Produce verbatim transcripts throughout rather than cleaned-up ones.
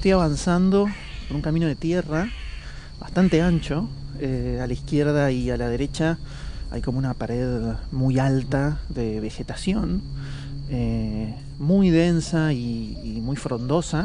estoy avanzando por un camino de tierra bastante ancho. Eh, a la izquierda y a la derecha hay como una pared muy alta de vegetación, eh, muy densa y, y muy frondosa.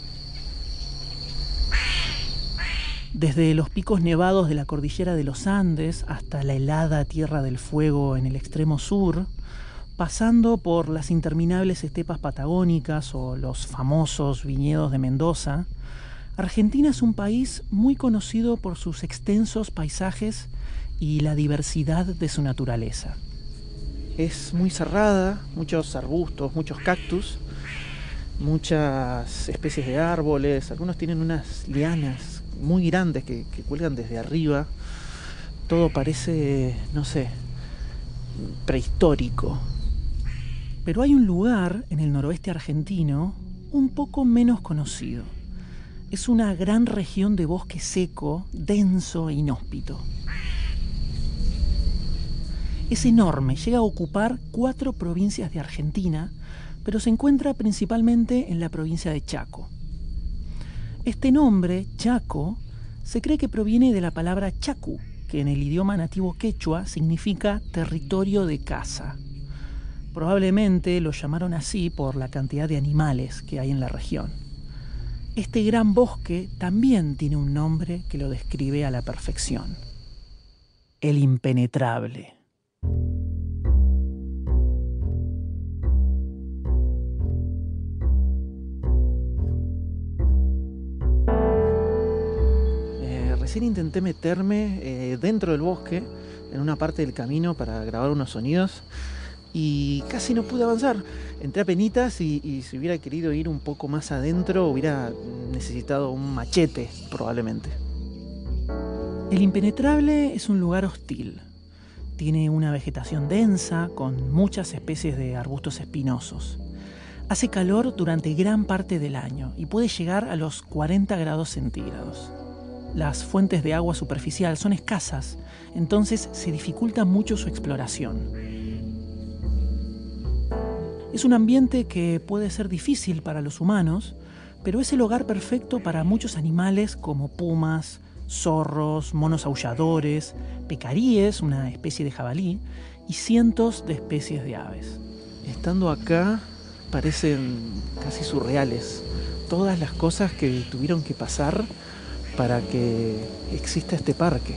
Desde los picos nevados de la cordillera de los Andes hasta la helada Tierra del Fuego en el extremo sur, pasando por las interminables estepas patagónicas o los famosos viñedos de Mendoza, Argentina es un país muy conocido por sus extensos paisajes y la diversidad de su naturaleza. Es muy cerrada, muchos arbustos, muchos cactus, muchas especies de árboles, algunos tienen unas lianas muy grandes que, que cuelgan desde arriba. Todo parece, no sé, prehistórico. Pero hay un lugar en el noroeste argentino un poco menos conocido. Es una gran región de bosque seco, denso e inhóspito. Es enorme, llega a ocupar cuatro provincias de Argentina, pero se encuentra principalmente en la provincia de Chaco. Este nombre, Chaco, se cree que proviene de la palabra chacu, que en el idioma nativo quechua significa territorio de caza. Probablemente lo llamaron así por la cantidad de animales que hay en la región. Este gran bosque también tiene un nombre que lo describe a la perfección: el impenetrable. Eh, recién intenté meterme eh, dentro del bosque, en una parte del camino, para grabar unos sonidos, y casi no pude avanzar. Entré a penitas y, y si hubiera querido ir un poco más adentro hubiera necesitado un machete, probablemente. El impenetrable es un lugar hostil. Tiene una vegetación densa con muchas especies de arbustos espinosos. Hace calor durante gran parte del año y puede llegar a los cuarenta grados centígrados. Las fuentes de agua superficial son escasas, entonces se dificulta mucho su exploración. Es un ambiente que puede ser difícil para los humanos, pero es el hogar perfecto para muchos animales como pumas, zorros, monos aulladores, pecaríes, una especie de jabalí, y cientos de especies de aves. Estando acá parecen casi surreales todas las cosas que tuvieron que pasar para que exista este parque.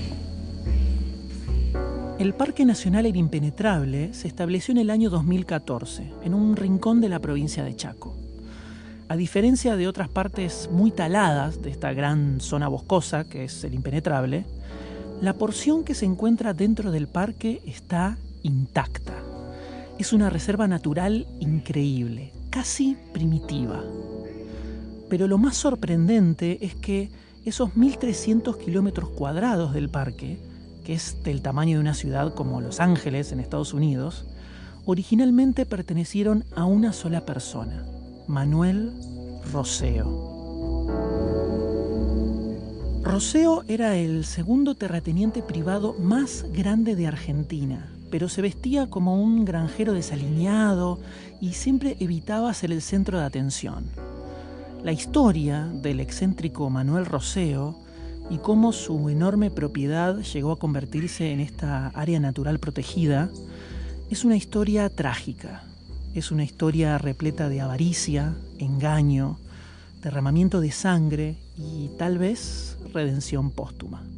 El Parque Nacional El Impenetrable se estableció en el año dos mil catorce, en un rincón de la provincia de Chaco. A diferencia de otras partes muy taladas de esta gran zona boscosa, que es el Impenetrable, la porción que se encuentra dentro del parque está intacta. Es una reserva natural increíble, casi primitiva. Pero lo más sorprendente es que esos mil trescientos kilómetros cuadrados del parque, que es del tamaño de una ciudad como Los Ángeles en Estados Unidos, originalmente pertenecieron a una sola persona: Manuel Roseo. Roseo era el segundo terrateniente privado más grande de Argentina, pero se vestía como un granjero desaliñado y siempre evitaba ser el centro de atención. La historia del excéntrico Manuel Roseo y cómo su enorme propiedad llegó a convertirse en esta área natural protegida es una historia trágica. Es una historia repleta de avaricia, engaño, derramamiento de sangre y tal vez redención póstuma.